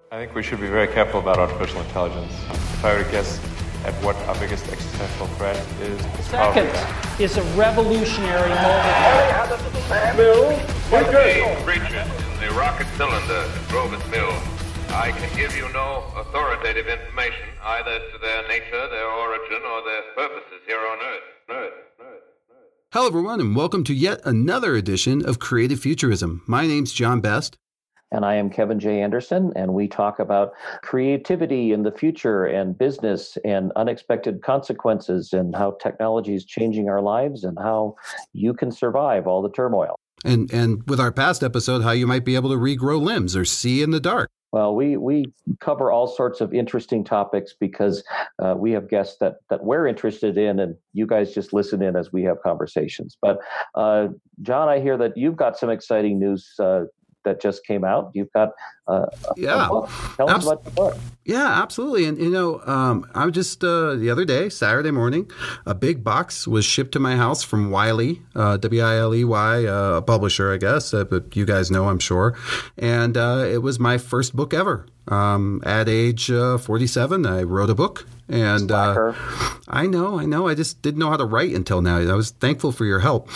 I think we should be very careful about artificial intelligence. If I were to guess at what our biggest existential threat is, it's Second is a revolutionary moment. The creatures in the rocket cylinder that drove its mill. I can give you no authoritative information either to their nature, their origin, or their purposes here on Earth. Hello, everyone, and welcome to yet another edition of Creative Futurism. My name's John Best. And I am Kevin J. Anderson, and we talk about creativity in the future and business and unexpected consequences and how technology is changing our lives and how you can survive all the turmoil. And with our past episode, how you might be able to regrow limbs or see in the dark. Well, we cover all sorts of interesting topics because we have guests that we're interested in, and you guys just listen in as we have conversations. But John, I hear that you've got some exciting news that just came out. You've got a book. Tell us about the book. Yeah, absolutely. And, I was just the other day, Saturday morning, a big box was shipped to my house from Wiley, Wiley, a publisher, I guess, but you guys know, I'm sure. And it was my first book ever. At age 47, I wrote a book. And I know. I just didn't know how to write until now. I was thankful for your help.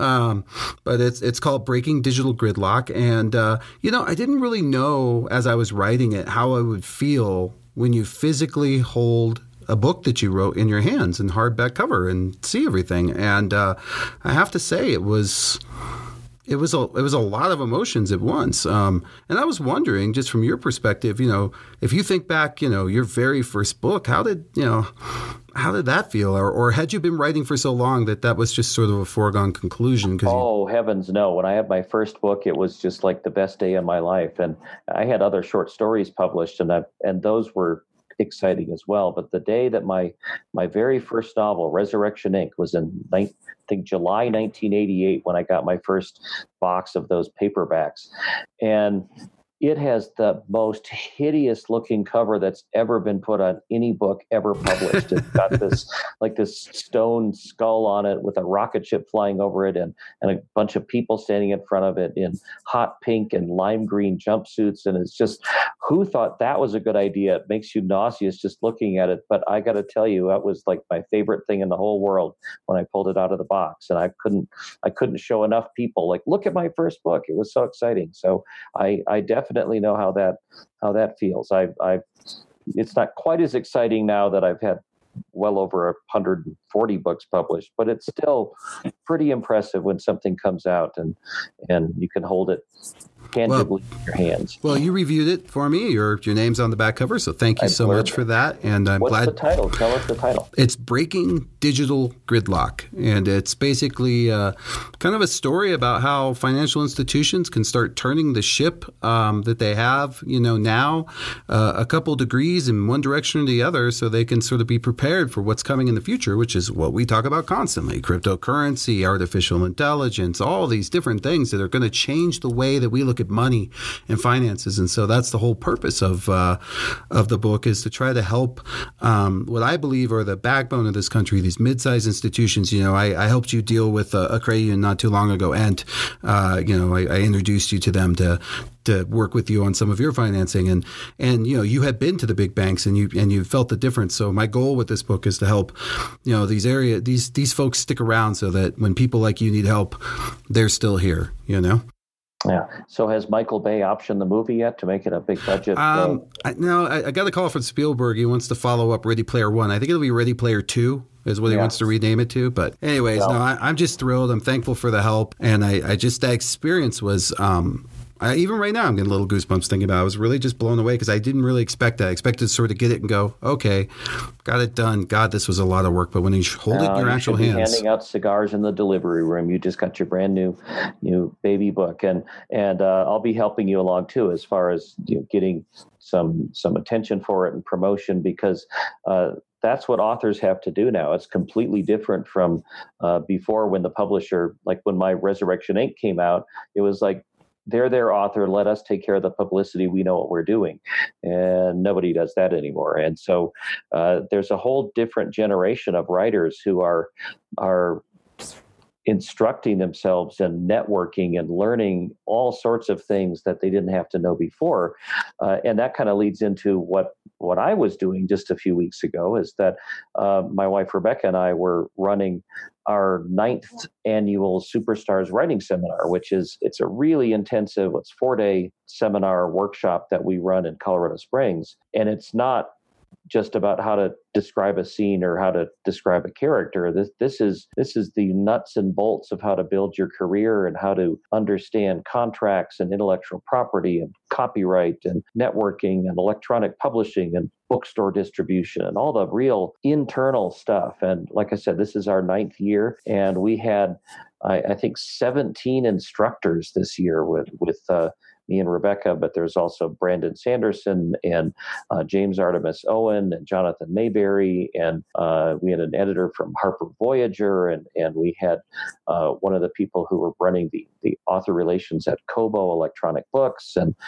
But it's called Breaking Digital Gridlock. And, I didn't really know as I was writing it how I would feel when you physically hold a book that you wrote in your hands in hardback cover and see everything. And I have to say it was a lot of emotions at once. And I was wondering, just from your perspective, if you think back, your very first book, how did that feel? Or had you been writing for so long that was just sort of a foregone conclusion? Heavens no. When I had my first book, it was just like the best day of my life. And I had other short stories published, and those were exciting as well. But the day that my very first novel, Resurrection Inc., was in July 1988 when I got my first box of those paperbacks. And it has the most hideous looking cover that's ever been put on any book ever published. It's got this stone skull on it with a rocket ship flying over it and a bunch of people standing in front of it in hot pink and lime green jumpsuits. And it's just, who thought that was a good idea? It makes you nauseous just looking at it. But I got to tell you, that was like my favorite thing in the whole world when I pulled it out of the box. And I couldn't show enough people, like, look at my first book. It was so exciting. So I definitely know how that feels. It's not quite as exciting now that I've had well over 140 books published, but it's still pretty impressive when something comes out and you can hold it tangibly in your hands. Well, you reviewed it for me. Your name's on the back cover, so thank you so much for that. And I'm glad. What's the title? Tell us the title. It's Breaking Digital Gridlock, and it's basically kind of a story about how financial institutions can start turning the ship that they have, now a couple degrees in one direction or the other, so they can sort of be prepared for what's coming in the future, which is what we talk about constantly: cryptocurrency, artificial intelligence, all these different things that are going to change the way that we look at money and finances. And so that's the whole purpose of the book, is to try to help what I believe are the backbone of this country, these mid-sized institutions. I helped you deal with a credit union not too long ago, and I introduced you to them to work with you on some of your financing, and you had been to the big banks and you felt the difference. So my goal with this book is to help these folks stick around so that when people like you need help, they're still here. Yeah. So has Michael Bay optioned the movie yet to make it a big budget? I got a call from Spielberg. He wants to follow up Ready Player One. I think it'll be Ready Player Two is what he wants to rename it to. But anyways, I'm just thrilled. I'm thankful for the help. And I just, that experience was, even right now, I'm getting little goosebumps thinking about it. I was really just blown away because I didn't really expect that. I expected to sort of get it and go, okay, got it done. God, this was a lot of work. But when you hold it in your actual hands. Handing out cigars in the delivery room. You just got your brand new baby book. And I'll be helping you along, too, as far as getting some attention for it and promotion, because that's what authors have to do now. It's completely different from before, when the publisher, like when my Resurrection Inc. came out, it was like, they're their author. Let us take care of the publicity. We know what we're doing. And nobody does that anymore. And so there's a whole different generation of writers who are instructing themselves and networking and learning all sorts of things that they didn't have to know before. And that kind of leads into what I was doing just a few weeks ago, is that my wife, Rebecca, and I were running our 9th annual Superstars Writing Seminar, it's a really intensive, 4-day seminar workshop that we run in Colorado Springs. And it's not just about how to describe a scene or how to describe a character. This is the nuts and bolts of how to build your career and how to understand contracts and intellectual property and copyright and networking and electronic publishing and bookstore distribution and all the real internal stuff. And like I said, this is our 9th year, and we had I think 17 instructors this year with me and Rebecca, but there's also Brandon Sanderson and James Artemis Owen and Jonathan Mayberry, and we had an editor from Harper Voyager, and we had one of the people who were running the author relations at Kobo Electronic Books, and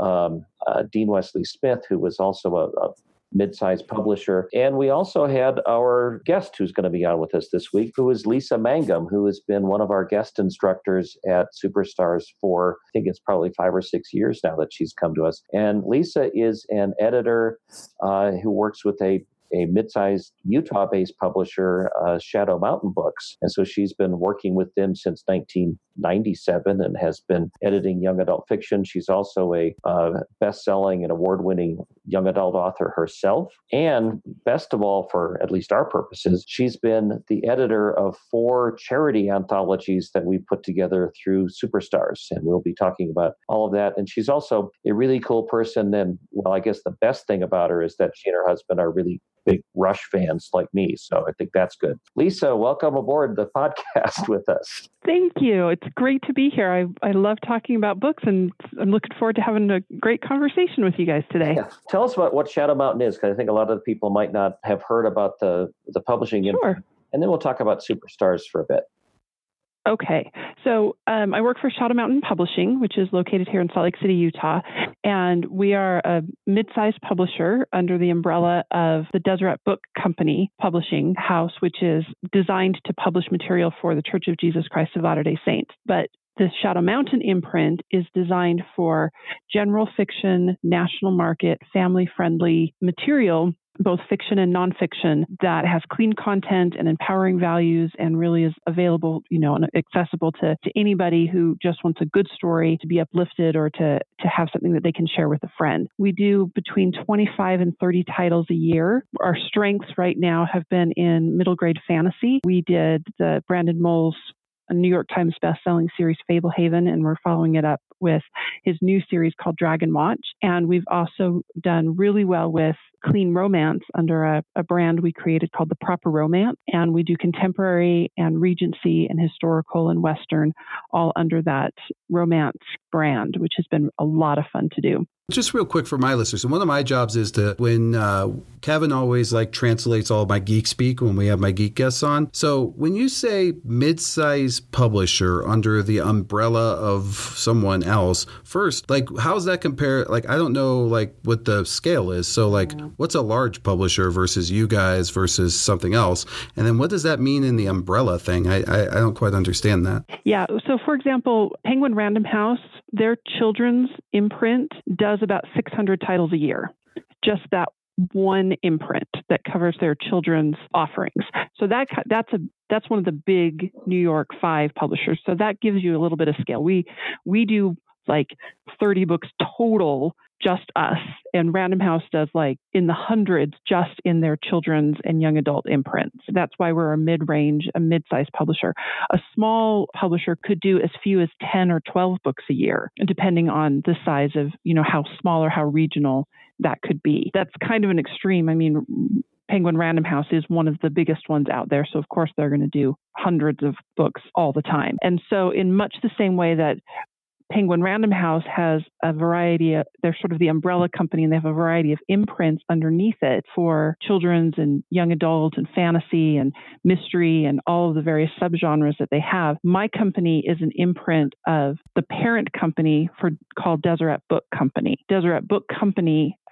Dean Wesley Smith, who was also a mid-sized publisher. And we also had our guest who's going to be on with us this week, who is Lisa Mangum, who has been one of our guest instructors at Superstars for, I think it's probably 5 or 6 years now that she's come to us. And Lisa is an editor who works with a mid-sized Utah-based publisher, Shadow Mountain Books. And so she's been working with them since 1997 and has been editing young adult fiction. She's also a best-selling and award-winning young adult author herself. And best of all, for at least our purposes, she's been the editor of 4 charity anthologies that we put together through Superstars. And we'll be talking about all of that. And she's also a really cool person. And well, I guess the best thing about her is that she and her husband are really big Rush fans like me. So I think that's good. Lisa, welcome aboard the podcast with us. Thank you. It's great to be here. I love talking about books, and I'm looking forward to having a great conversation with you guys today. Yeah. Tell us about what Shadow Mountain is, because I think a lot of the people might not have heard about the publishing. Sure. And then we'll talk about Superstars for a bit. Okay. So I work for Shadow Mountain Publishing, which is located here in Salt Lake City, Utah. And we are a mid-sized publisher under the umbrella of the Deseret Book Company publishing house, which is designed to publish material for the Church of Jesus Christ of Latter-day Saints. But the Shadow Mountain imprint is designed for general fiction, national market, family-friendly material, both fiction and nonfiction, that has clean content and empowering values and really is available, and accessible to anybody who just wants a good story to be uplifted or to have something that they can share with a friend. We do between 25 and 30 titles a year. Our strengths right now have been in middle grade fantasy. We did the Brandon Moles New York Times bestselling series Fablehaven, and we're following it up with his new series called Dragon Watch. And we've also done really well with clean romance under a brand we created called The Proper Romance. And we do contemporary and Regency and historical and Western, all under that romance brand, which has been a lot of fun to do. Just real quick for my listeners, and one of my jobs is to, when Kevin always translates all of my geek speak when we have my geek guests on. So when you say mid-size publisher under the umbrella of someone else, first, how's that compare? I don't know, what the scale is. So what's a large publisher versus you guys versus something else? And then what does that mean in the umbrella thing? I don't quite understand that. Yeah. So for example, Penguin Random House, their children's imprint does about 600 titles a year. Just that one imprint that covers their children's offerings. So that's one of the big New York 5 publishers. So that gives you a little bit of scale. We do 30 books total, just us, and Random House does in the hundreds just in their children's and young adult imprints. That's why we're a mid-sized publisher. A small publisher could do as few as 10 or 12 books a year, depending on the size of, how small or how regional that could be. That's kind of an extreme. I mean, Penguin Random House is one of the biggest ones out there. So of course they're going to do hundreds of books all the time. And so in much the same way that Penguin Random House has a variety of, they're sort of the umbrella company, and they have a variety of imprints underneath it for children's and young adult and fantasy and mystery and all of the various subgenres that they have. My company is an imprint of the parent company called Deseret Book Company. Deseret Book Company, as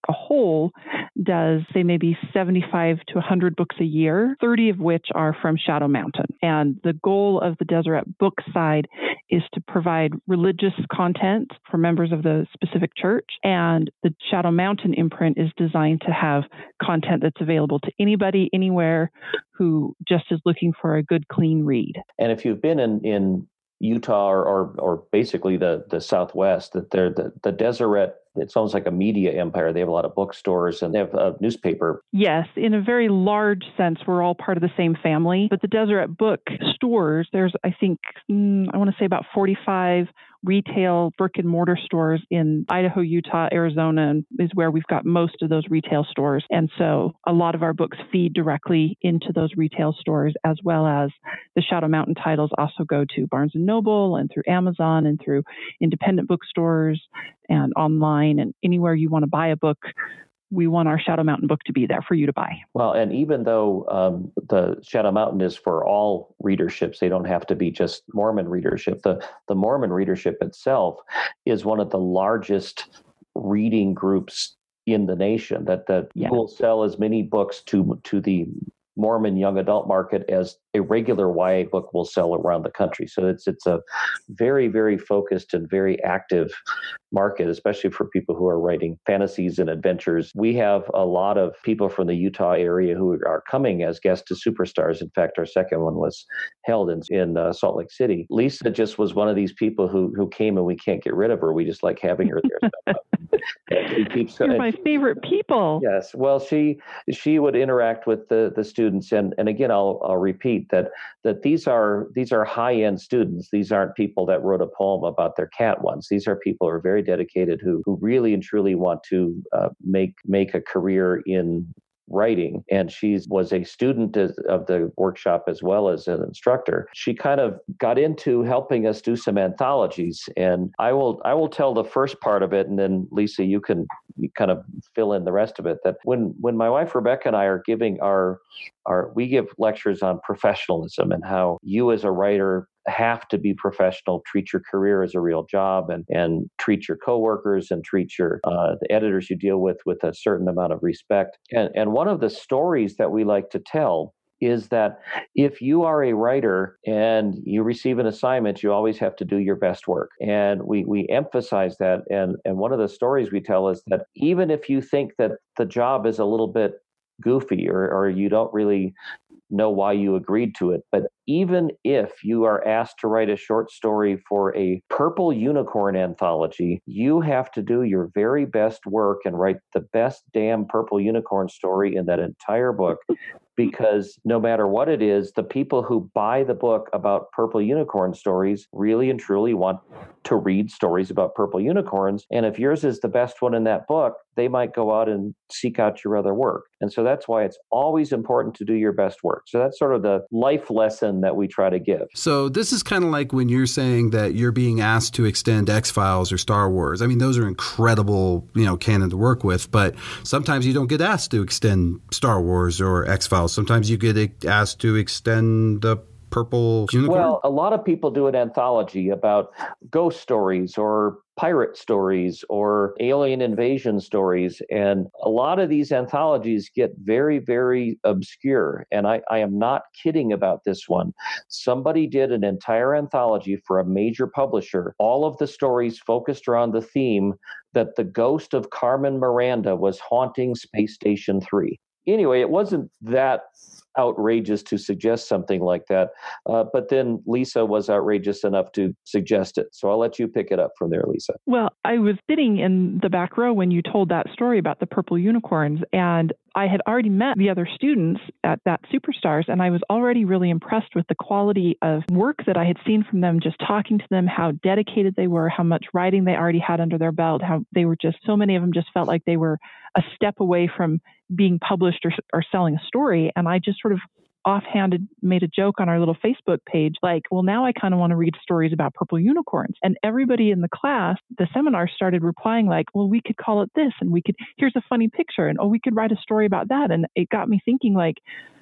a whole does, say, maybe 75 to 100 books a year, 30 of which are from Shadow Mountain. And the goal of the Deseret book side is to provide religious content for members of the specific church. And the Shadow Mountain imprint is designed to have content that's available to anybody, anywhere, who just is looking for a good, clean read. And if you've been in Utah or basically the Southwest, that the Deseret, it's almost like a media empire. They have a lot of bookstores and they have a newspaper. Yes, in a very large sense, we're all part of the same family. But the Deseret book stores, there's, I think, I want to say about 45 retail brick and mortar stores in Idaho, Utah, Arizona is where we've got most of those retail stores. And so a lot of our books feed directly into those retail stores, as well as the Shadow Mountain titles also go to Barnes & Noble and through Amazon and through independent bookstores and online, and anywhere you want to buy a book, we want our Shadow Mountain book to be there for you to buy. Well, and even though the Shadow Mountain is for all readerships, they don't have to be just Mormon readership. The Mormon readership itself is one of the largest reading groups in the nation. That will sell as many books to the Mormon young adult market as a regular YA book will sell around the country. So it's a very, very focused and very active market, especially for people who are writing fantasies and adventures. We have a lot of people from the Utah area who are coming as guests to Superstars. In fact, our second one was held in Salt Lake City. Lisa just was one of these people who came, and we can't get rid of her. We just like having her there. You're my favorite people. Yes. Well, she would interact with the students, and again, I'll repeat that these are high-end students. These aren't people that wrote a poem about their cat once. These are people who are very dedicated, who really and truly want to make a career in writing. And she was a student of the workshop as well as an instructor. She kind of got into helping us do some anthologies. And I will tell the first part of it, and then Lisa, you kind of fill in the rest of it. That when my wife Rebecca and I are giving we give lectures on professionalism and how you as a writer have to be professional, treat your career as a real job, and treat your coworkers and treat your the editors you deal with a certain amount of respect. And one of the stories that we like to tell is that if you are a writer and you receive an assignment, you always have to do your best work. And we emphasize that. And one of the stories we tell is that even if you think that the job is a little bit goofy or you don't really know why you agreed to it, but even if you are asked to write a short story for a Purple Unicorn anthology, you have to do your very best work and write the best damn Purple Unicorn story in that entire book. Because no matter what it is, the people who buy the book about Purple Unicorn stories really and truly want to read stories about purple unicorns. And if yours is the best one in that book, they might go out and seek out your other work. And so that's why it's always important to do your best work. So that's sort of the life lesson that we try to give. So this is kind of like when you're saying that you're being asked to extend X-Files or Star Wars. I mean, those are incredible, canon to work with, but sometimes you don't get asked to extend Star Wars or X-Files. Sometimes you get asked to extend the Purple Unicorn. Well, a lot of people do an anthology about ghost stories or pirate stories or alien invasion stories. And a lot of these anthologies get very, very obscure. And I am not kidding about this one. Somebody did an entire anthology for a major publisher. All of the stories focused around the theme that the ghost of Carmen Miranda was haunting Space Station 3. Anyway, it wasn't that outrageous to suggest something like that. But then Lisa was outrageous enough to suggest it. So I'll let you pick it up from there, Lisa. Well, I was sitting in the back row when you told that story about the purple unicorns, and I had already met the other students at that Superstars, and I was already really impressed with the quality of work that I had seen from them, just talking to them, how dedicated they were, how much writing they already had under their belt, how they were just, so many of them just felt like they were a step away from being published or selling a story. And I just sort of offhanded made a joke on our little Facebook page, like, well, now I kind of want to read stories about purple unicorns. And everybody in the class, the seminar, started replying like, well, we could call it this, and here's a funny picture, and we could write a story about that. And it got me thinking, like,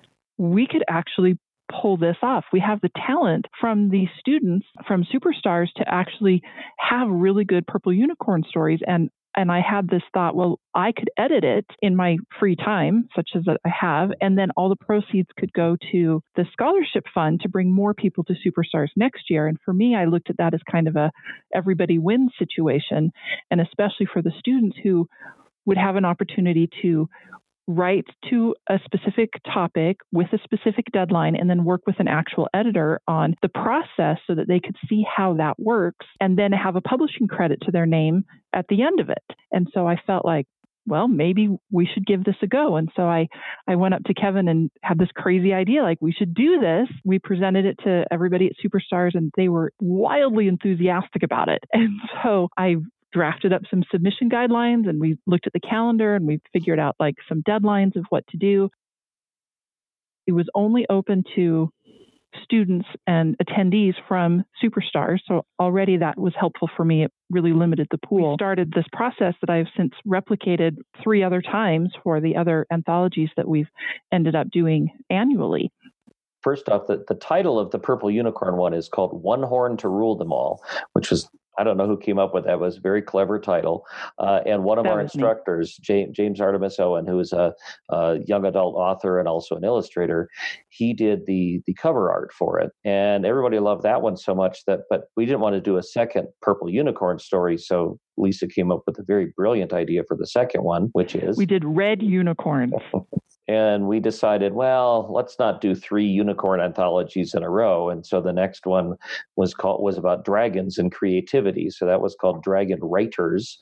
we could actually pull this off. We have the talent from these students from Superstars to actually have really good purple unicorn stories. And And I had this thought, well, I could edit it in my free time, such as I have, and then all the proceeds could go to the scholarship fund to bring more people to Superstars next year. And for me, I looked at that as kind of a everybody wins situation, and especially for the students who would have an opportunity to write to a specific topic with a specific deadline and then work with an actual editor on the process so that they could see how that works and then have a publishing credit to their name at the end of it. And so I felt like, well, maybe we should give this a go. And so I went up to Kevin and had this crazy idea, like we should do this. We presented it to everybody at Superstars and they were wildly enthusiastic about it. And so I drafted up some submission guidelines and we looked at the calendar and we figured out like some deadlines of what to do. It was only open to students and attendees from Superstars. So already that was helpful for me. It really limited the pool. We started this process that I've since replicated 3 other times for the other anthologies that we've ended up doing annually. First off, the title of the Purple Unicorn one is called One Horn to Rule Them All, which was, I don't know who came up with that. It was a very clever title. And one of our instructors, James Artemis Owen, who is a young adult author and also an illustrator, he did the cover art for it. And everybody loved that one so much but we didn't want to do a second Purple Unicorn story. So Lisa came up with a very brilliant idea for the second one, which is... We did Red Unicorns. And we decided, well, let's not do 3 unicorn anthologies in a row. And so the next one was about dragons and creativity. So that was called Dragon Writers.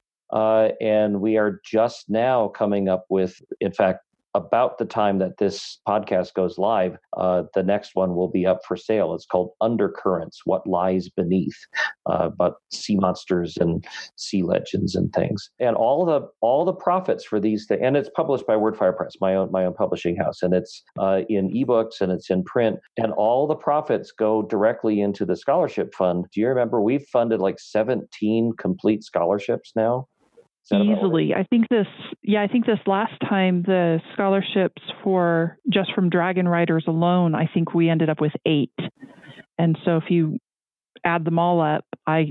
And we are just now coming up with, in fact, about the time that this podcast goes live, the next one will be up for sale. It's called Undercurrents, What Lies Beneath, about sea monsters and sea legends and things. And all the profits for these things, and it's published by Wordfire Press, my own publishing house, and it's in ebooks and it's in print, and all the profits go directly into the scholarship fund. Do you remember we've funded like 17 complete scholarships now? Easily. I think this last time the scholarships from Dragon Writers alone, I think we ended up with 8. And so if you add them all up,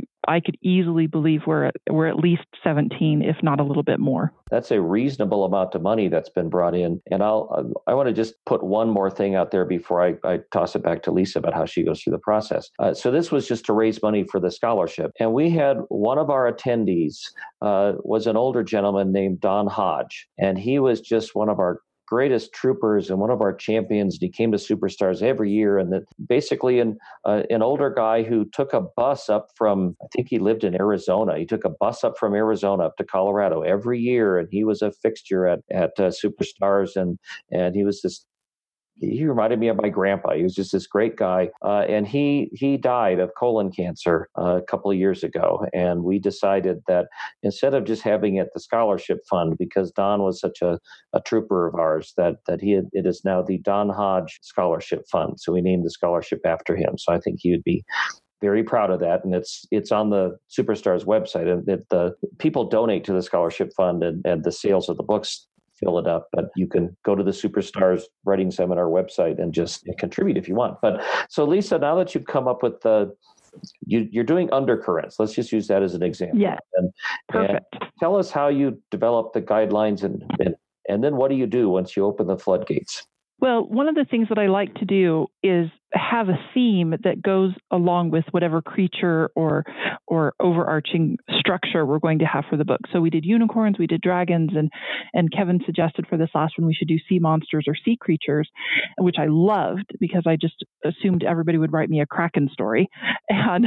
I could easily believe we're at least 17, if not a little bit more. That's a reasonable amount of money that's been brought in. And I want to just put one more thing out there before I toss it back to Lisa about how she goes through the process. So this was just to raise money for the scholarship. And we had one of our attendees was an older gentleman named Don Hodge. And he was just one of our greatest troopers and one of our champions. And he came to Superstars every year. And that basically an older guy who took a bus up from, I think he lived in Arizona. He took a bus up from Arizona up to Colorado every year. And he was a fixture at Superstars. And he was he reminded me of my grandpa. He was just this great guy. And he died of colon cancer a couple of years ago. And we decided that instead of just having it the scholarship fund, because Don was such a trooper of ours, that it is now the Don Hodge Scholarship Fund. So we named the scholarship after him. So I think he would be very proud of that. And it's on the Superstars website. And the people donate to the scholarship fund and the sales of the books fill it up, but you can go to the Superstars Writing Seminar website and just contribute if you want. But so Lisa, now that you've come up with you're doing Undercurrents, let's just use that as an example. Yeah, perfect. And tell us how you develop the guidelines and then what do you do once you open the floodgates? Well, one of the things that I like to do is have a theme that goes along with whatever creature or overarching structure we're going to have for the book. So we did unicorns, we did dragons, and Kevin suggested for this last one we should do sea monsters or sea creatures, which I loved because I just assumed everybody would write me a Kraken story. And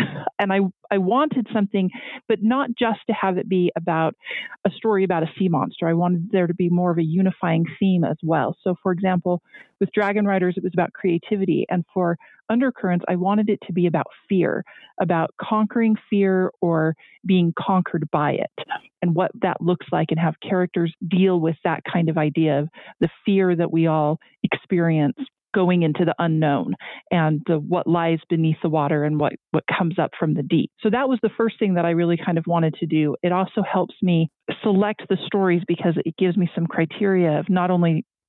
I wanted something, but not just to have it be about a story about a sea monster. I wanted there to be more of a unifying theme as well. So for example, with Dragon Writers, it was about creativity. And for Undercurrents, I wanted it to be about fear, about conquering fear or being conquered by it, and what that looks like, and have characters deal with that kind of idea of the fear that we all experience going into the unknown and what lies beneath the water and what comes up from the deep. So that was the first thing that I really kind of wanted to do. It also helps me select the stories because it gives me some criteria of not only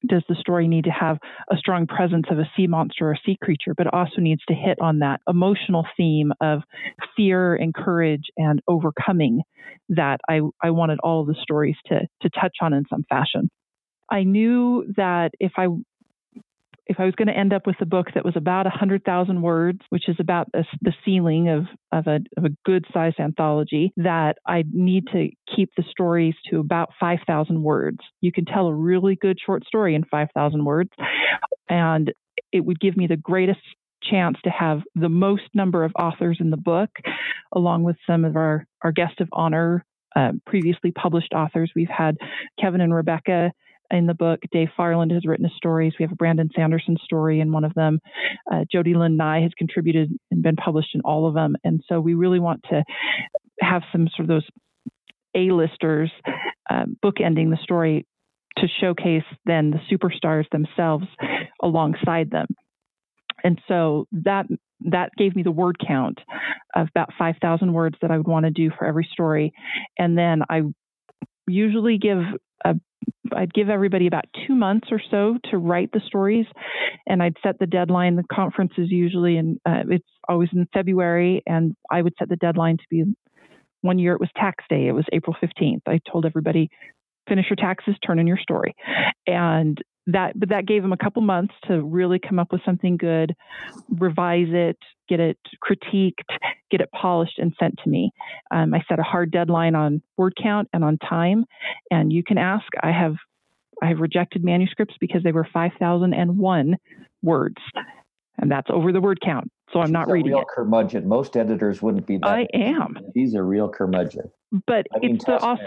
does the story need to have a strong presence of a sea monster or a sea creature, but it also needs to hit on that emotional theme of fear and courage and overcoming that I wanted all of the stories to touch on in some fashion. I knew that if I was going to end up with a book that was about 100,000 words, which is about the ceiling of a good-sized anthology, that I need to keep the stories to about 5,000 words. You can tell a really good short story in 5,000 words, and it would give me the greatest chance to have the most number of authors in the book, along with some of our guest of honor, previously published authors. We've had Kevin and Rebecca in the book. Dave Farland has written stories. We have a Brandon Sanderson story in one of them. Jody Lynn Nye has contributed and been published in all of them. And so we really want to have some sort of those A-listers bookending the story to showcase then the superstars themselves alongside them. And so that gave me the word count of about 5,000 words that I would want to do for every story. And then I usually I'd give everybody about 2 months or so to write the stories, and I'd set the deadline. The conference is usually it's always in February, and I would set the deadline to be, one year it was tax day. It was April 15th. I told everybody, finish your taxes, turn in your story. But that gave them a couple months to really come up with something good, revise it, get it critiqued, get it polished and sent to me. I set a hard deadline on word count and on time. And you can ask, I have rejected manuscripts because they were 5,001 words. And that's over the word count. So I'm not reading it. Real curmudgeon. Most editors wouldn't be that. I am. He's a real curmudgeon. But it's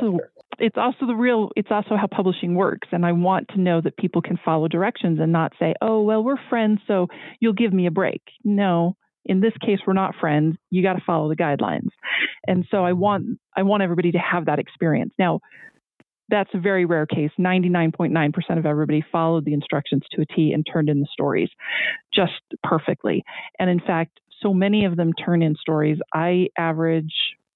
also how publishing works. And I want to know that people can follow directions and not say, oh, well, we're friends, so you'll give me a break. No, in this case, we're not friends. You got to follow the guidelines. And so I want everybody to have that experience. Now, that's a very rare case. 99.9% of everybody followed the instructions to a T and turned in the stories just perfectly. And in fact, so many of them turn in stories. I average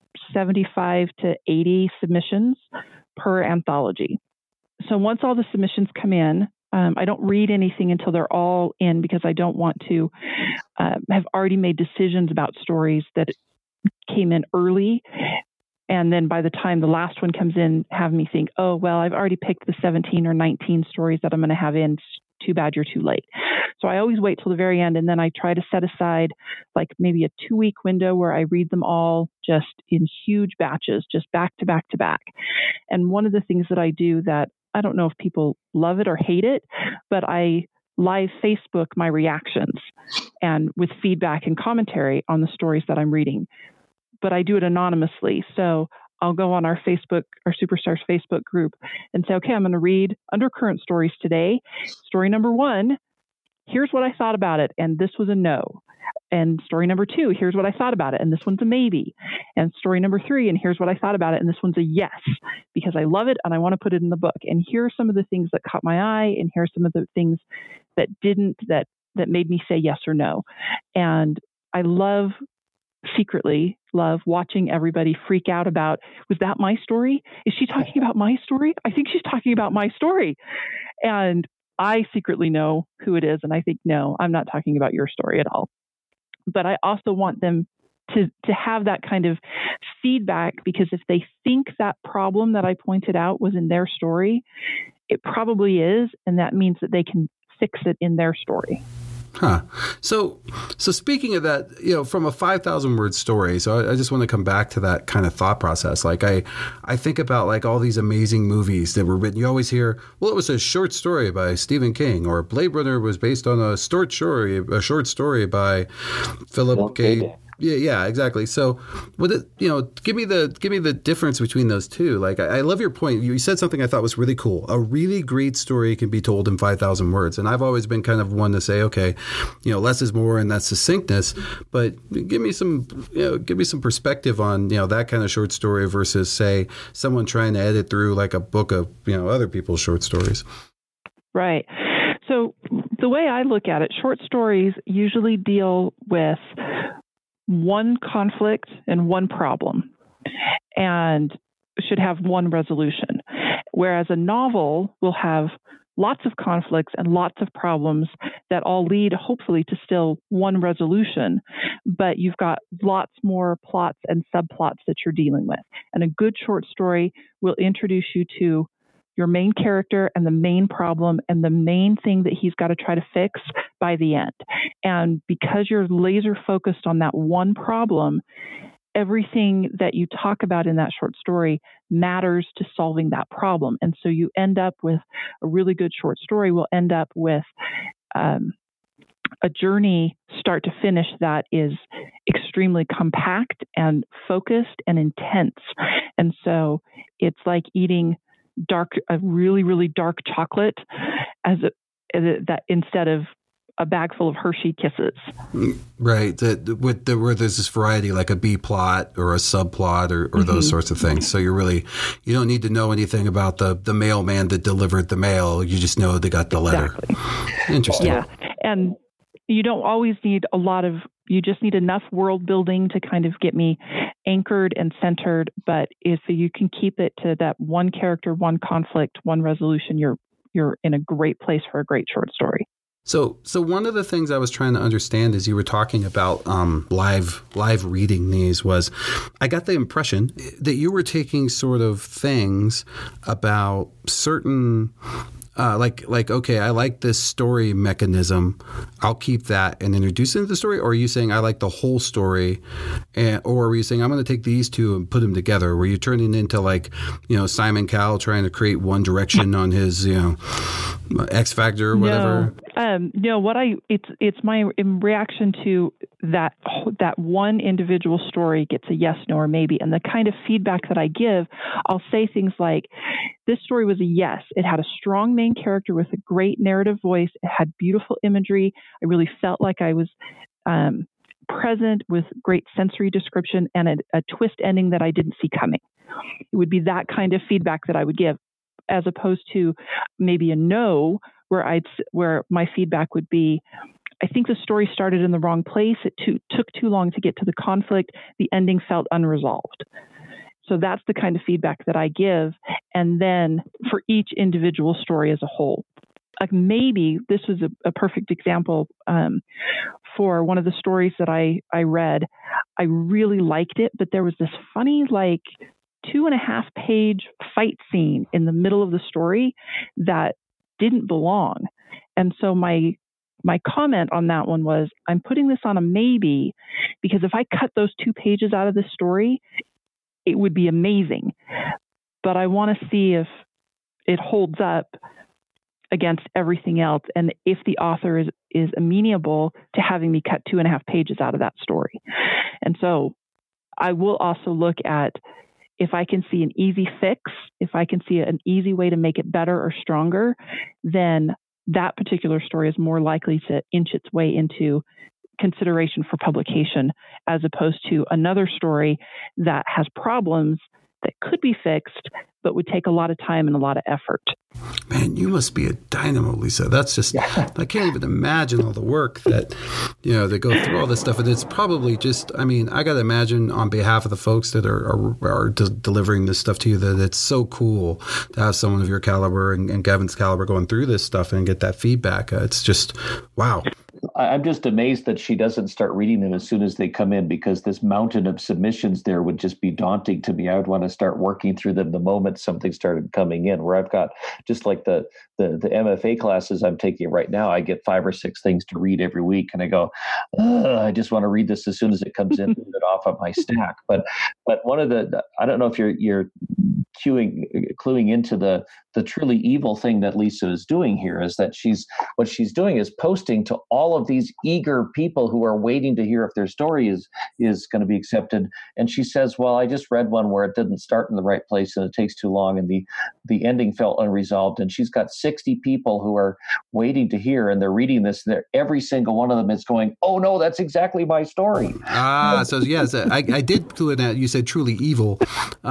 75 to 80 submissions per anthology. So once all the submissions come in, I don't read anything until they're all in, because I don't want to have already made decisions about stories that came in early. And then by the time the last one comes in, have me think, oh, well, I've already picked the 17 or 19 stories that I'm going to have in. Too bad you're too late. So I always wait till the very end, and then I try to set aside like maybe a 2-week window where I read them all just in huge batches, just back to back to back. And one of the things that I do that I don't know if people love it or hate it, but I live Facebook my reactions and with feedback and commentary on the stories that I'm reading. But I do it anonymously. So I'll go on our Superstars Facebook group and say, okay, I'm going to read Undercurrent stories today. Story number 1, here's what I thought about it, and this was a no. And story number 2, here's what I thought about it, and this one's a maybe. And story number 3, and here's what I thought about it, and this one's a yes, because I love it and I want to put it in the book. And here are some of the things that caught my eye, and here are some of the things that didn't, that made me say yes or no. And I secretly love watching everybody freak out about, was that my story? Is she talking about my story? I think she's talking about my story. And I secretly know who it is. And I think, no, I'm not talking about your story at all. But I also want them to have that kind of feedback, because if they think that problem that I pointed out was in their story, it probably is. And that means that they can fix it in their story. Huh. So speaking of that, from a 5,000 word story, so I just want to come back to that kind of thought process. Like I think about like all these amazing movies that were written. You always hear, well, it was a short story by Stephen King, or Blade Runner was based on a short story by Philip K. Yeah, exactly. So, give me the difference between those two. Like, I love your point. You said something I thought was really cool. A really great story can be told in 5,000 words. And I've always been kind of one to say, okay, less is more, and that's succinctness. But give me some perspective on, that kind of short story versus, say, someone trying to edit through like a book of, other people's short stories. Right. So the way I look at it, short stories usually deal with one conflict and one problem, and should have one resolution. Whereas a novel will have lots of conflicts and lots of problems that all lead, hopefully, to still one resolution. But you've got lots more plots and subplots that you're dealing with. And a good short story will introduce you to your main character and the main problem and the main thing that he's got to try to fix by the end. And because you're laser focused on that one problem, everything that you talk about in that short story matters to solving that problem. And so you end up with a really good short story will end up with a journey start to finish that is extremely compact and focused and intense. And so it's like eating a really, really dark chocolate that instead of a bag full of Hershey Kisses. Right. Where there's this variety, like a B plot or a subplot or those sorts of things. So you don't need to know anything about the mailman that delivered the mail. You just know they got the letter. Exactly. Interesting. Yeah. And you don't always need you just need enough world building to kind of get me anchored and centered. But if you can keep it to that one character, one conflict, one resolution, you're in a great place for a great short story. So one of the things I was trying to understand as you were talking about live reading these was I got the impression that you were taking sort of things about certain okay, I like this story mechanism. I'll keep that and introduce it into the story. Or are you saying I like the whole story? Or are you saying I'm going to take these two and put them together? Were you turning into Simon Cowell trying to create one direction on his, X Factor or whatever? No, it's my reaction to that one individual story gets a yes, no, or maybe. And the kind of feedback that I give, I'll say things like, this story was a yes. It had a strong main character with a great narrative voice. It had beautiful imagery. I really felt like I was present with great sensory description and a twist ending that I didn't see coming. It would be that kind of feedback that I would give, as opposed to maybe a no, where my feedback would be, I think the story started in the wrong place. It took too long to get to the conflict. The ending felt unresolved. So that's the kind of feedback that I give. And then for each individual story as a whole, like maybe this was a perfect example for one of the stories that I read. I really liked it, but there was this funny, 2.5-page fight scene in the middle of the story that didn't belong. And so my comment on that one was, I'm putting this on a maybe, because if I cut those 2 pages out of this story, it would be amazing. But I want to see if it holds up against everything else, and if the author is amenable to having me cut 2.5 pages out of that story. And so I will also look at, if I can see an easy fix, if I can see an easy way to make it better or stronger, then that particular story is more likely to inch its way into consideration for publication, as opposed to another story that has problems that could be fixed, but would take a lot of time and a lot of effort. Man, you must be a dynamo, Lisa. That's just, I can't even imagine all the work that, they go through all this stuff. And it's probably just, I got to imagine on behalf of the folks that are delivering this stuff to you, that it's so cool to have someone of your caliber and Gavin's caliber going through this stuff and get that feedback. It's just, wow. I'm just amazed that she doesn't start reading them as soon as they come in, because this mountain of submissions there would just be daunting to me. I would want to start working through them the moment something started coming in, where I've got, just like the MFA classes I'm taking right now, I get 5 or 6 things to read every week. And I go, I just want to read this as soon as it comes in, move it off of my stack. But one of I don't know if you're cluing into the truly evil thing that Lisa is doing here, is that what she's doing is posting to all of these eager people who are waiting to hear if their story is going to be accepted. And she says, well, I just read one where it didn't start in the right place and it takes too long and the ending felt unresolved. And she's got 60 people who are waiting to hear, and they're reading this, and every single one of them is going, oh no, that's exactly my story. So yes, I did clue it out. You said truly evil.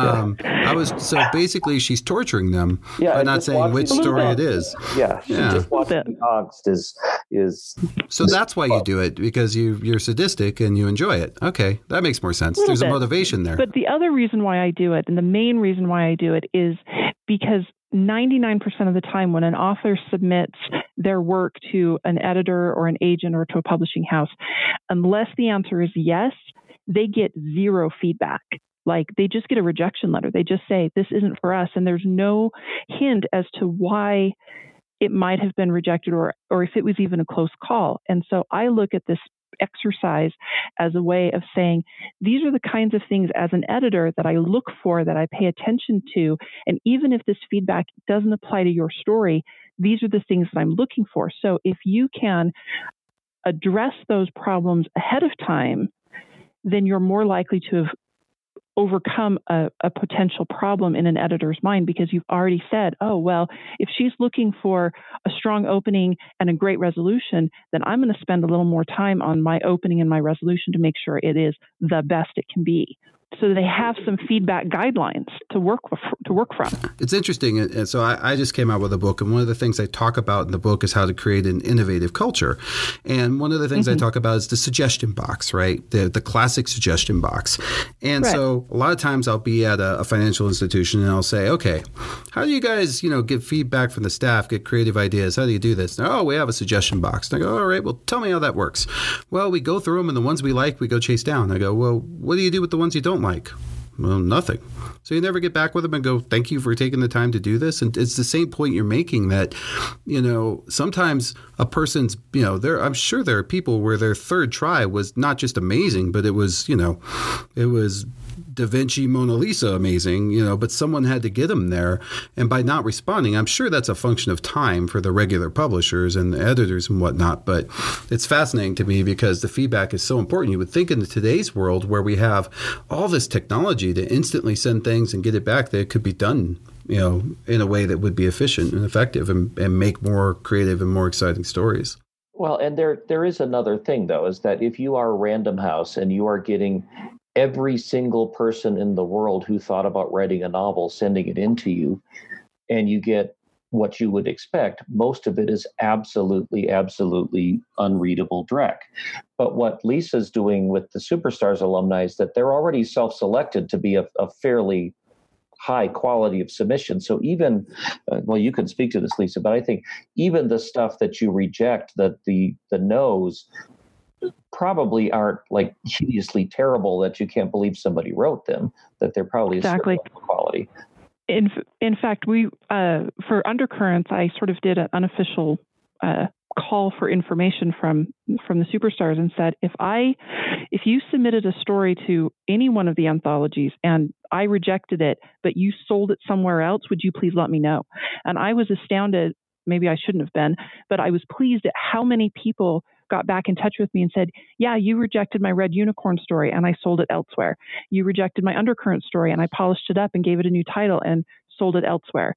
So basically she's torturing them by not saying which story it is. Yeah. Just watching the angst is. So that's why you do it, because you're sadistic and you enjoy it. Okay, that makes more sense. There's a motivation there. But the other reason why I do it, and the main reason why I do it, is because 99% of the time when an author submits their work to an editor or an agent or to a publishing house, unless the answer is yes, they get zero feedback. Like, they just get a rejection letter. They just say, this isn't for us. And there's no hint as to why it might have been rejected or if it was even a close call. And so I look at this exercise as a way of saying, these are the kinds of things as an editor that I look for, that I pay attention to. And even if this feedback doesn't apply to your story, these are the things that I'm looking for. So if you can address those problems ahead of time, then you're more likely to have overcome a potential problem in an editor's mind, because you've already said, oh, well, if she's looking for a strong opening and a great resolution, then I'm going to spend a little more time on my opening and my resolution to make sure it is the best it can be. So they have some feedback guidelines to work from. It's interesting. And so I just came out with a book, and one of the things I talk about in the book is how to create an innovative culture. And one of the things I talk about is the suggestion box, right? The classic suggestion box. And so a lot of times I'll be at a financial institution and I'll say, okay, how do you guys, get feedback from the staff, get creative ideas? How do you do this? And, we have a suggestion box. And I go, all right, well, tell me how that works. Well, we go through them, and the ones we like, we go chase down. I go, well, what do you do with the ones you don't like? Well, nothing. So you never get back with them and go, thank you for taking the time to do this. And it's the same point you're making, that, sometimes a person's, I'm sure there are people where their third try was not just amazing, but it was, it was Da Vinci Mona Lisa amazing, but someone had to get them there. And by not responding, I'm sure that's a function of time for the regular publishers and the editors and whatnot. But it's fascinating to me because the feedback is so important. You would think in today's world, where we have all this technology to instantly send things and get it back, that it could be done, in a way that would be efficient and effective and make more creative and more exciting stories. Well, and there is another thing, though, is that if you are Random House and you are getting every single person in the world who thought about writing a novel sending it into you, and you get what you would expect, most of it is absolutely, absolutely unreadable dreck. But what Lisa's doing with the Superstars alumni is that they're already self-selected to be a fairly high quality of submission. So even, you can speak to this, Lisa, but I think even the stuff that you reject, that the no's, probably aren't like hideously terrible that you can't believe somebody wrote them, that they're probably exactly a certain quality. In fact, we for Undercurrents, I sort of did an unofficial call for information from the Superstars and said, if you submitted a story to any one of the anthologies and I rejected it, but you sold it somewhere else, would you please let me know? And I was astounded. Maybe I shouldn't have been, but I was pleased at how many people got back in touch with me and said, yeah, you rejected my Red Unicorn story and I sold it elsewhere. You rejected my Undercurrent story and I polished it up and gave it a new title and sold it elsewhere.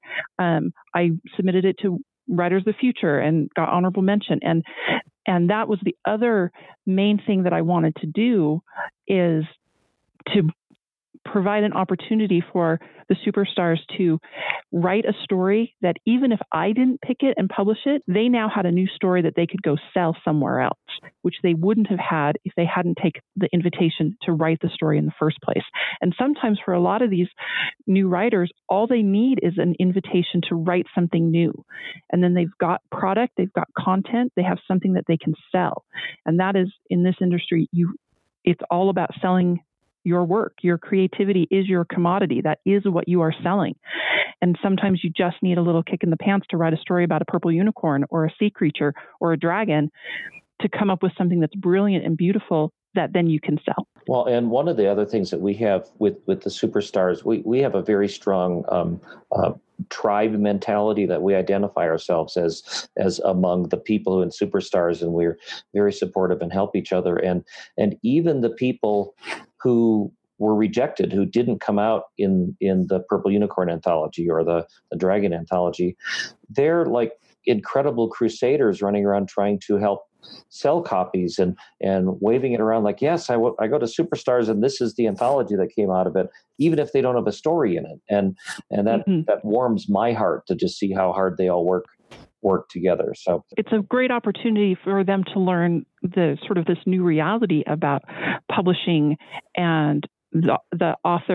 I submitted it to Writers of the Future and got honorable mention. And that was the other main thing that I wanted to do, is to provide an opportunity for the Superstars to write a story that even if I didn't pick it and publish it, they now had a new story that they could go sell somewhere else, which they wouldn't have had if they hadn't taken the invitation to write the story in the first place. And sometimes for a lot of these new writers, all they need is an invitation to write something new. And then they've got product, they've got content, they have something that they can sell. And that is, in this industry, it's all about selling your work. Your creativity is your commodity. That is what you are selling. And sometimes you just need a little kick in the pants to write a story about a purple unicorn or a sea creature or a dragon to come up with something that's brilliant and beautiful that then you can sell. Well, and one of the other things that we have with the Superstars, we have a very strong tribe mentality that we identify ourselves as among the people who in Superstars, and we're very supportive and help each other. And even the people who were rejected, who didn't come out in the Purple Unicorn anthology or the Dragon anthology, they're like incredible crusaders running around trying to help sell copies and waving it around like, yes, I go to Superstars and this is the anthology that came out of it, even if they don't have a story in it. And that that warms my heart to just see how hard they all work together. So it's a great opportunity for them to learn the sort of this new reality about publishing and the author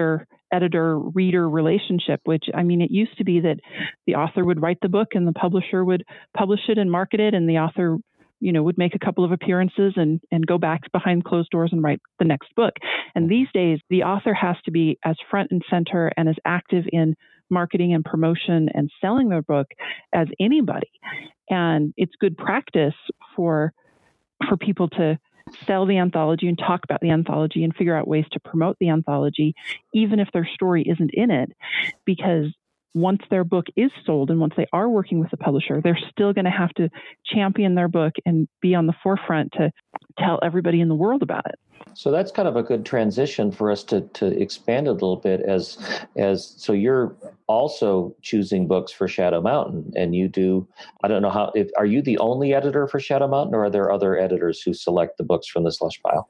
editor-reader relationship, which, I mean, it used to be that the author would write the book and the publisher would publish it and market it, and the author, would make a couple of appearances and go back behind closed doors and write the next book. And these days, the author has to be as front and center and as active in marketing and promotion and selling their book as anybody. And it's good practice for people to sell the anthology and talk about the anthology and figure out ways to promote the anthology, even if their story isn't in it, because once their book is sold and once they are working with the publisher, they're still going to have to champion their book and be on the forefront to tell everybody in the world about it. So that's kind of a good transition for us to expand a little bit as so you're also choosing books for Shadow Mountain, and you do, I don't know are you the only editor for Shadow Mountain, or are there other editors who select the books from the slush pile?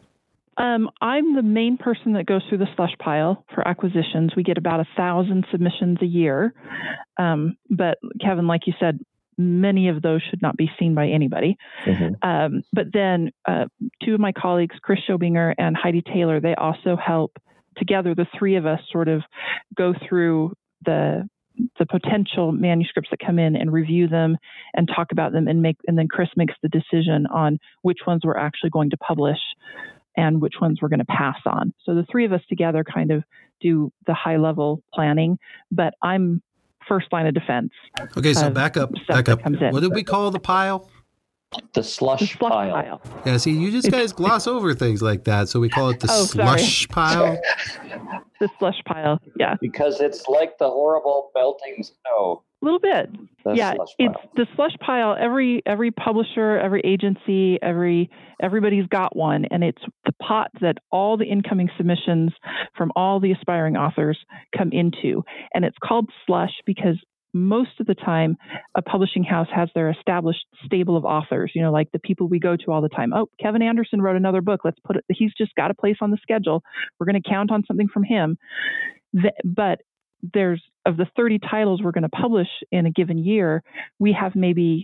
I'm the main person that goes through the slush pile for acquisitions. We get about 1,000 submissions a year. But Kevin, like you said, many of those should not be seen by anybody. Mm-hmm. But then two of my colleagues, Chris Schobinger and Heidi Taylor, they also help together. The three of us sort of go through the potential manuscripts that come in and review them and talk about them and then Chris makes the decision on which ones we're actually going to publish and which ones we're going to pass on. So the three of us together kind of do the high level planning, but I'm first line of defense. Okay, so back up. What did we call the pile? The slush pile. Yeah, see, you just guys gloss over things like that, so we call it the slush pile. The slush pile, yeah. Because it's like the horrible melting snow. A little bit. It's the slush pile. Every publisher, every agency, everybody's got one, and it's the pot that all the incoming submissions from all the aspiring authors come into. And it's called slush because most of the time a publishing house has their established stable of authors, like the people we go to all the time. Oh, Kevin Anderson wrote another book. He's just got a place on the schedule. We're going to count on something from him. But there's, of the 30 titles we're going to publish in a given year, we have maybe,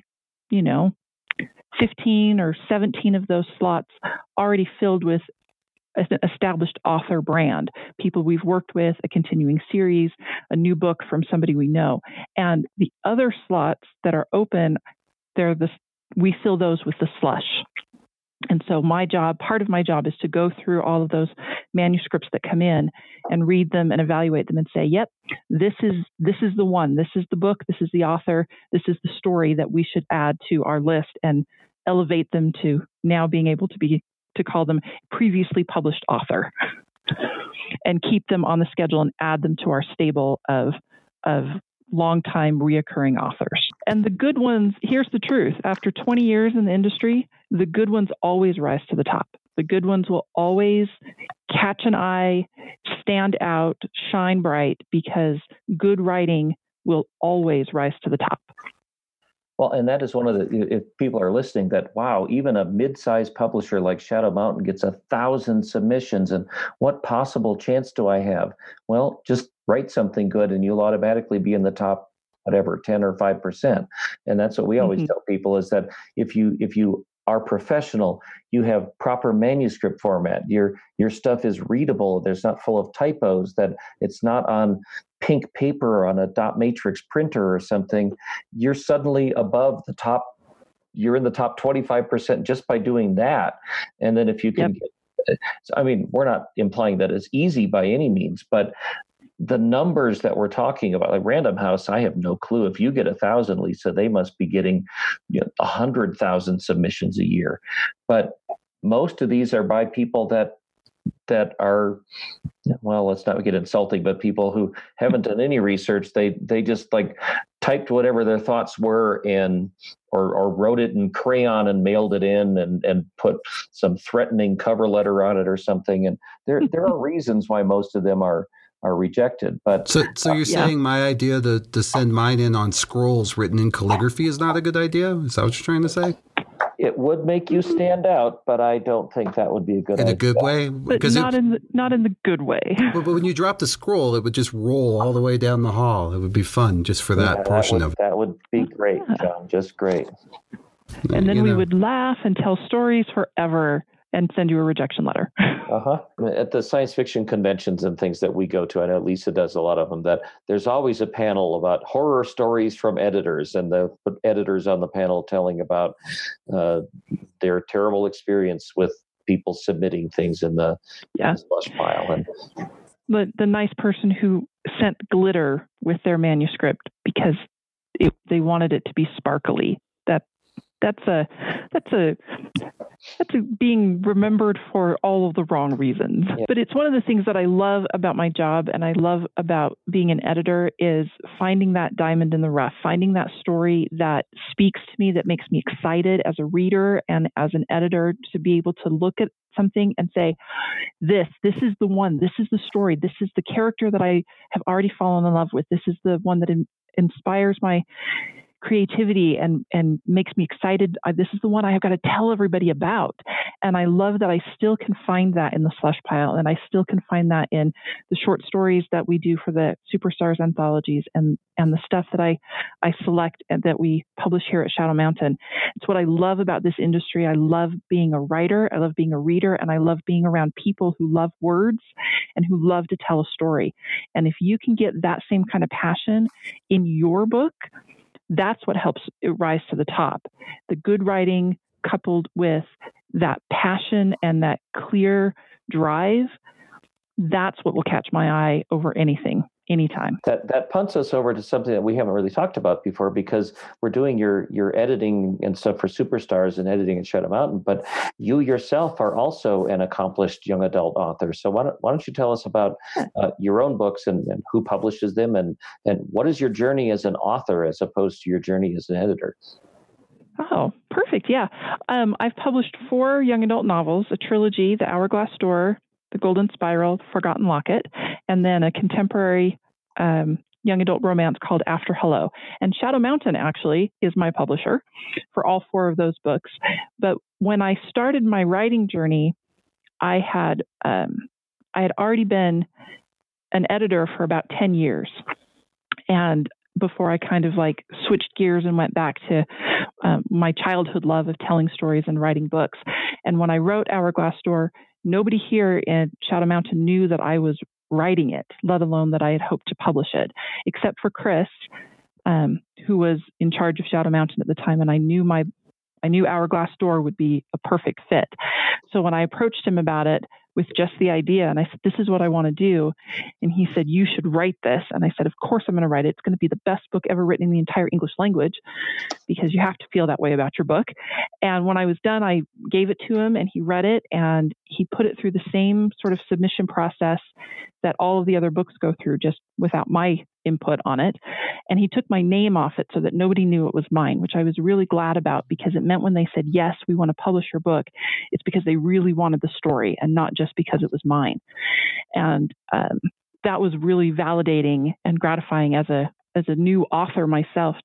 15 or 17 of those slots already filled with an established author brand, people we've worked with, a continuing series, a new book from somebody we know. And the other slots that are open, we fill those with the slush. And so part of my job is to go through all of those manuscripts that come in and read them and evaluate them and say, yep, this is the one, this is the book, this is the author, this is the story that we should add to our list and elevate them to now being able to call them previously published author and keep them on the schedule and add them to our stable of longtime reoccurring authors. And the good ones, here's the truth. After 20 years in the industry, the good ones always rise to the top. The good ones will always catch an eye, stand out, shine bright, because good writing will always rise to the top. Well, and that is one of if people are listening, that, wow, even a mid-sized publisher like Shadow Mountain gets 1,000 submissions, and what possible chance do I have? Well, just write something good and you'll automatically be in the top, 10 or 5%. And that's what we always tell people, is that if you are professional, you have proper manuscript format, your stuff is readable, there's not full of typos, that it's not on pink paper or on a dot matrix printer or something, you're suddenly above the top, you're in the top 25% just by doing that. And then if you can get, I mean, we're not implying that it's easy by any means, but the numbers that we're talking about, like Random House, I have no clue. If you get 1,000, Lisa, they must be getting 100,000 submissions a year. But most of these are by people that are, well, let's not get insulting, but people who haven't done any research. They just typed whatever their thoughts were in, or wrote it in crayon and mailed it in and put some threatening cover letter on it or something. And there are reasons why most of them are rejected. But so you're saying my idea to send mine in on scrolls written in calligraphy is not a good idea? Is that what you're trying to say? It would make you stand out, but I don't think that would be a good idea. In a good way? But not in the good way. But when you drop the scroll, it would just roll all the way down the hall. It would be fun just for that portion of it. That would be great, John. Just great. And then we would laugh and tell stories forever and send you a rejection letter. At the science fiction conventions and things that we go to, I know Lisa does a lot of them, that there's always a panel about horror stories from editors, and the editors on the panel telling about their terrible experience with people submitting things in the slush pile. And the nice person who sent glitter with their manuscript because they wanted it to be sparkly. That's a being remembered for all of the wrong reasons. Yeah. But it's one of the things that I love about my job, and I love about being an editor, is finding that diamond in the rough, finding that story that speaks to me, that makes me excited as a reader and as an editor to be able to look at something and say, this is the one, this is the story, this is the character that I have already fallen in love with, this is the one that inspires my creativity and makes me excited. This is the one I have got to tell everybody about. And I love that I still can find that in the slush pile, and I still can find that in the short stories that we do for the Superstars anthologies and the stuff that I select and that we publish here at Shadow Mountain. It's what I love about this industry. I love being a writer, I love being a reader, and I love being around people who love words and who love to tell a story. And if you can get that same kind of passion in your book, that's what helps it rise to the top. The good writing coupled with that passion and that clear drive, that's what will catch my eye over anything, anytime. That punts us over to something that we haven't really talked about before, because we're doing your editing and stuff for Superstars and editing at Shadow Mountain, but you yourself are also an accomplished young adult author. So why don't you tell us about your own books and who publishes them, and what is your journey as an author as opposed to your journey as an editor? Oh, perfect. Yeah. I've published 4 young adult novels, a trilogy, The Hourglass Door, The Golden Spiral, Forgotten Locket, and then a contemporary young adult romance called After Hello. And Shadow Mountain actually is my publisher for all 4 of those books. But when I started my writing journey, I had already been an editor for about 10 years. And before I kind of like switched gears and went back to my childhood love of telling stories and writing books. And when I wrote Hourglass Door, nobody here in Shadow Mountain knew that I was writing it, let alone that I had hoped to publish it, except for Chris, who was in charge of Shadow Mountain at the time. And I knew Hourglass Door would be a perfect fit. So when I approached him about it with just the idea, and I said, this is what I want to do. And he said, you should write this. And I said, of course I'm going to write it. It's going to be the best book ever written in the entire English language, because you have to feel that way about your book. And when I was done, I gave it to him and he read it, and he put it through the same sort of submission process that all of the other books go through, just without my input on it. And he took my name off it so that nobody knew it was mine, which I was really glad about, because it meant when they said, yes, we want to publish your book, it's because they really wanted the story and not just because it was mine. And that was really validating and gratifying as a new author myself,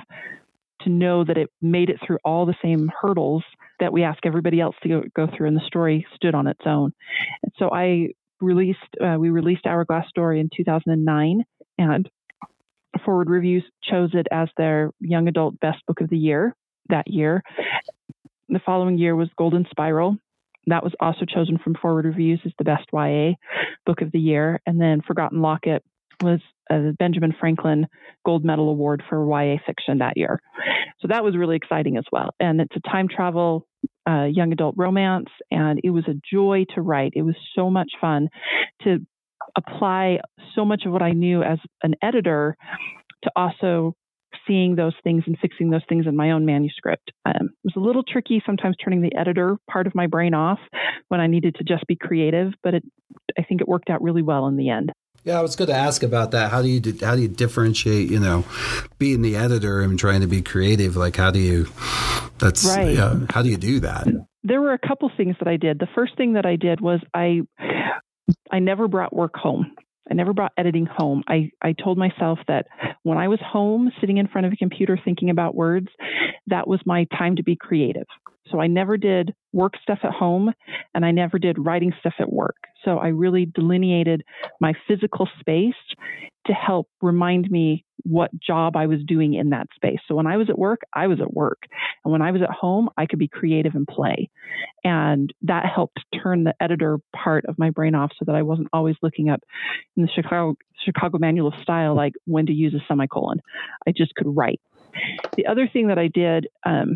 to know that it made it through all the same hurdles that we ask everybody else to go through, and the story stood on its own. And so we released Hourglass Story in 2009, and Forward Reviews chose it as their young adult best book of the year that year. The following year was Golden Spiral. That was also chosen from Forward Reviews as the best YA book of the year. And then Forgotten Locket was the Benjamin Franklin Gold Medal Award for YA fiction that year. So that was really exciting as well. And it's a time travel young adult romance, and it was a joy to write. It was so much fun to apply so much of what I knew as an editor to also seeing those things and fixing those things in my own manuscript. It was a little tricky sometimes turning the editor part of my brain off when I needed to just be creative, but I think it worked out really well in the end. Yeah, I was going to ask about that. How do you differentiate, being the editor and trying to be creative? Like, how do you do that? There were a couple things that I did. The first thing that I did was I never brought work home. I never brought editing home. I told myself that when I was home, sitting in front of a computer thinking about words, that was my time to be creative. So I never did work stuff at home, and I never did writing stuff at work. So I really delineated my physical space to help remind me what job I was doing in that space. So when I was at work, I was at work. And when I was at home, I could be creative and play. And that helped turn the editor part of my brain off so that I wasn't always looking up in the Chicago Manual of Style, like when to use a semicolon. I just could write. The other thing that I did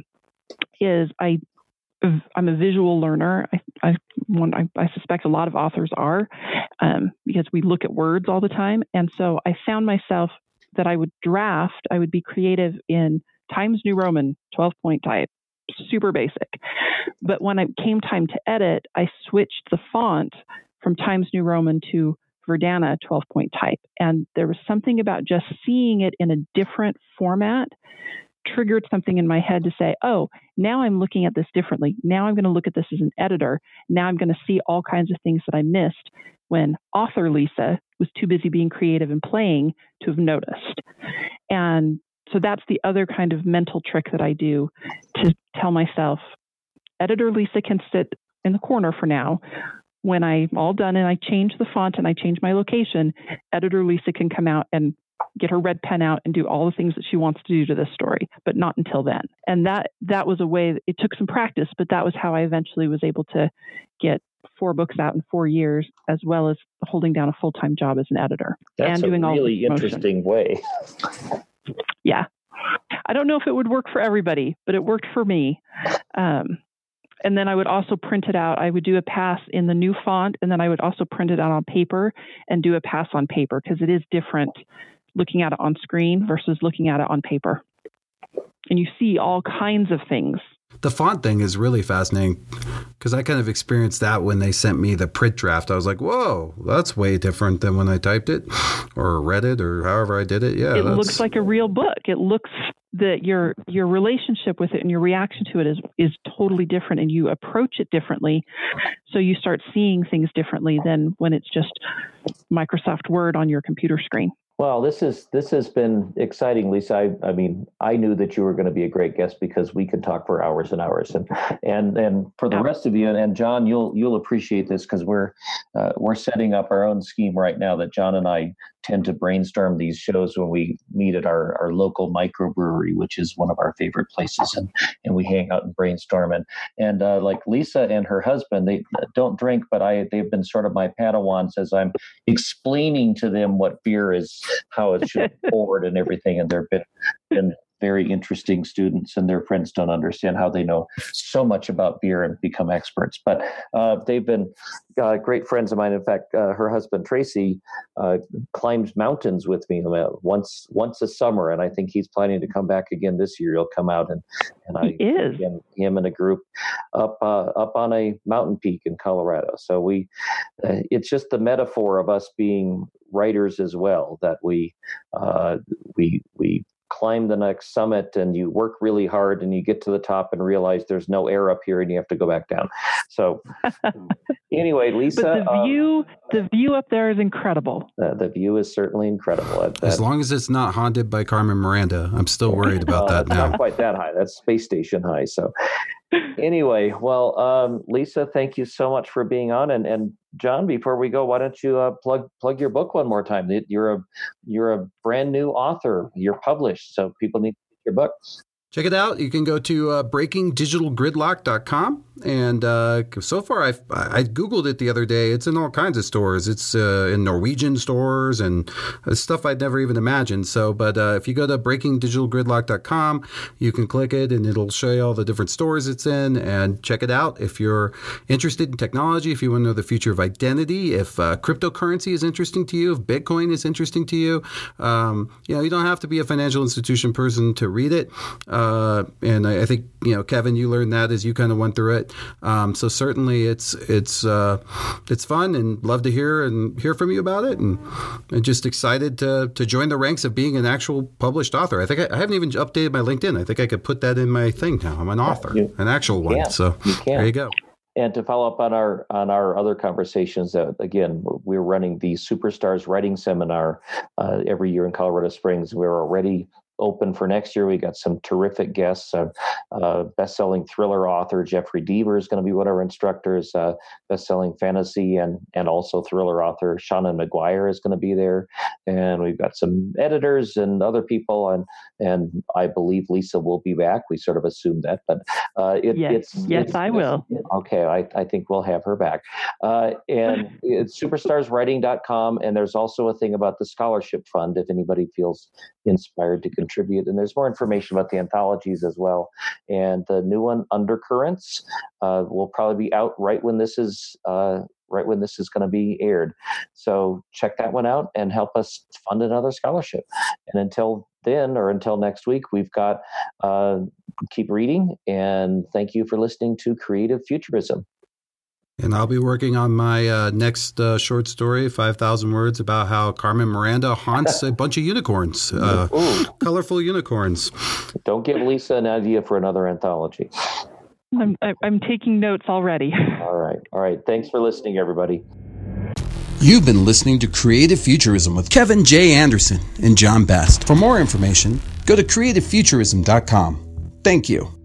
is I'm a visual learner. I suspect a lot of authors are, because we look at words all the time. And so I found myself that I would be creative in Times New Roman 12-point type, super basic. But when it came time to edit, I switched the font from Times New Roman to Verdana 12-point type. And there was something about just seeing it in a different format triggered something in my head to say, oh, now I'm looking at this differently. Now I'm going to look at this as an editor. Now I'm going to see all kinds of things that I missed when author Lisa was too busy being creative and playing to have noticed. And so that's the other kind of mental trick that I do to tell myself, editor Lisa can sit in the corner for now. When I'm all done and I change the font and I change my location, editor Lisa can come out and get her red pen out and do all the things that she wants to do to this story, but not until then. And that was a way, it took some practice, but that was how I eventually was able to get 4 books out in 4 years, as well as holding down a full-time job as an editor. That's and doing a really all interesting way. Yeah. I don't know if it would work for everybody, but it worked for me. And then I would also print it out. I would do a pass in the new font, and then I would also print it out on paper and do a pass on paper, because it is different looking at it on screen versus looking at it on paper. And you see all kinds of things. The font thing is really fascinating, because I kind of experienced that when they sent me the print draft. I was like, whoa, that's way different than when I typed it or read it or however I did it. Yeah, it looks like a real book. It looks that your relationship with it and your reaction to it is totally different, and you approach it differently. So you start seeing things differently than when it's just Microsoft Word on your computer screen. Well, this has been exciting, Lisa. I mean, I knew that you were going to be a great guest because we could talk for hours and hours. And for the rest of you, and John, you'll appreciate this, because we're setting up our own scheme right now that John and I tend to brainstorm these shows when we meet at our local microbrewery, which is one of our favorite places, and we hang out and brainstorm. And like Lisa and her husband, they don't drink, but they've been sort of my Padawans as I'm explaining to them what beer is, how it should be poured and everything. And they've been very interesting students, and their friends don't understand how they know so much about beer and become experts. But they've been great friends of mine. In fact, her husband, Tracy, climbs mountains with me once a summer, and I think he's planning to come back again this year. He'll come out and him and a group up on a mountain peak in Colorado. So it's just the metaphor of us being writers as well, that we climb the next summit, and you work really hard, and you get to the top and realize there's no air up here and you have to go back down. So anyway, Lisa, but the view up there is incredible. The view is certainly incredible. As long as it's not haunted by Carmen Miranda, I'm still worried about that now. Not quite that high. That's space station high. So anyway, well, Lisa, thank you so much for being on. And John, before we go, why don't you plug your book one more time? You're a brand new author. You're published, so people need to get your book. Check it out. You can go to breakingdigitalgridlock.com. And so far, I Googled it the other day. It's in all kinds of stores. It's in Norwegian stores and stuff I'd never even imagined. So, but if you go to breakingdigitalgridlock.com, you can click it and it'll show you all the different stores it's in, and check it out. If you're interested in technology, if you want to know the future of identity, if cryptocurrency is interesting to you, if Bitcoin is interesting to you, you don't have to be a financial institution person to read it. And I think, Kevin, you learned that as you kind of went through it. So certainly it's fun, and love to hear from you about it, and just excited to join the ranks of being an actual published author. I think I haven't even updated my LinkedIn. I think I could put that in my thing now. I'm an author, an actual one. Yeah, so there you go. And to follow up on our other conversations, again, we're running the Superstars Writing Seminar every year in Colorado Springs. We're already open for next year. We got some terrific guests. Best-selling thriller author Jeffrey Deaver is going to be one of our instructors. Best-selling fantasy and also thriller author Shannon McGuire is going to be there. And we've got some editors and other people, and I believe Lisa will be back. We sort of assumed that, but yes, I will. Okay, I think we'll have her back. And it's superstarswriting.com, and there's also a thing about the scholarship fund if anybody feels inspired to contribute. And there's more information about the anthologies as well. And the new one, Undercurrents, will probably be out right when this is going to be aired. So check that one out and help us fund another scholarship. And until then, or until next week, we've got keep reading, and thank you for listening to Creative Futurism. And I'll be working on my next short story, 5,000 words, about how Carmen Miranda haunts a bunch of unicorns, colorful unicorns. Don't give Lisa an idea for another anthology. I'm taking notes already. All right. Thanks for listening, everybody. You've been listening to Creative Futurism with Kevin J. Anderson and John Best. For more information, go to creativefuturism.com. Thank you.